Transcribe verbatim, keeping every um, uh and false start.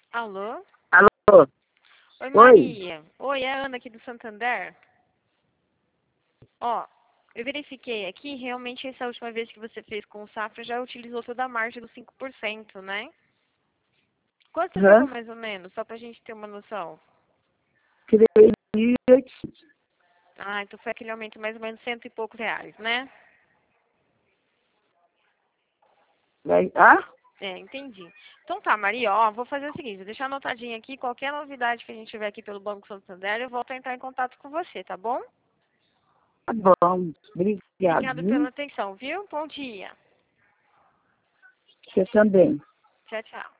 Alô? Alô? Oi, Oi. Maria. Oi, é a Ana aqui do Santander. Ó, eu verifiquei aqui, realmente essa última vez que você fez com o Safra já utilizou toda a margem dos cinco por cento, né? Quanto você Hã? pagou mais ou menos, só pra gente ter uma noção? três mil e oitocentos. Ah, então foi aquele aumento mais ou menos cento e poucos reais, né? Vai- Ah? É, entendi. Então tá, Maria, ó, vou fazer o seguinte, vou deixar anotadinho aqui, qualquer novidade que a gente tiver aqui pelo Banco Santander, eu volto a entrar em contato com você, tá bom? Tá bom. Obrigado, Obrigada viu? pela atenção, viu? Bom dia. Você também. Tchau, tchau.